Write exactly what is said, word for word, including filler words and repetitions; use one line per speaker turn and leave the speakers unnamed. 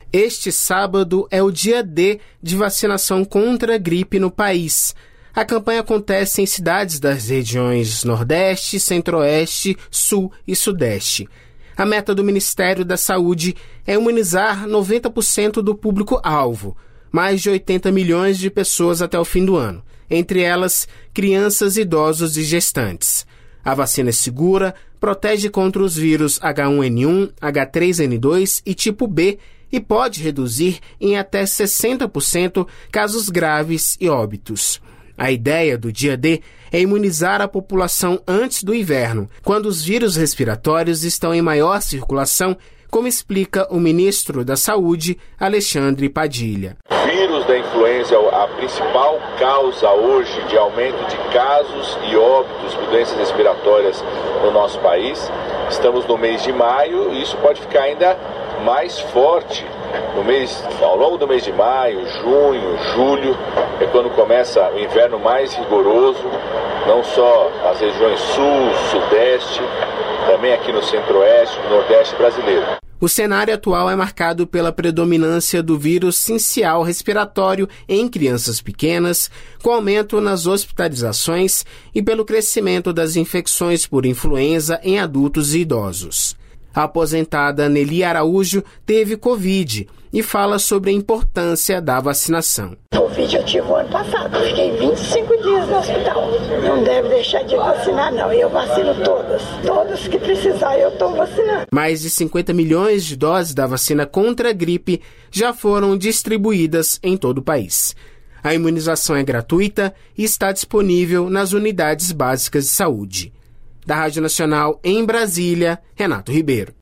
Este sábado é o dia D de vacinação contra a gripe no país. A campanha acontece em cidades das regiões Nordeste, Centro-Oeste, Sul e Sudeste. A meta do Ministério da Saúde é imunizar noventa por cento do público-alvo, mais de oitenta milhões de pessoas até o fim do ano, entre elas crianças, idosos e gestantes. A vacina é segura, protege contra os vírus H um N um, H três N dois e tipo B e pode reduzir em até sessenta por cento casos graves e óbitos. A ideia do dia D é imunizar a população antes do inverno, quando os vírus respiratórios estão em maior circulação, como explica o ministro da Saúde, Alexandre Padilha.
O vírus da influenza é a principal causa hoje de aumento de casos e óbitos por doenças respiratórias no nosso país. Estamos no mês de maio e isso pode ficar ainda mais forte no mês, ao longo do mês de maio, junho, julho, é quando começa o inverno mais rigoroso, não só nas regiões sul, sudeste, também aqui no centro-oeste, no nordeste brasileiro.
O cenário atual é marcado pela predominância do vírus sincial respiratório em crianças pequenas, com aumento nas hospitalizações e pelo crescimento das infecções por influenza em adultos e idosos. A aposentada Nelly Araújo teve Covid e fala sobre a importância da vacinação.
Covid eu tive o ano passado, eu fiquei vinte e cinco dias no hospital. Não deve deixar de vacinar não, eu vacino todas. Todas que precisar eu estou vacinando.
Mais de cinquenta milhões de doses da vacina contra a gripe já foram distribuídas em todo o país. A imunização é gratuita e está disponível nas unidades básicas de saúde. Da Rádio Nacional em Brasília, Renato Ribeiro.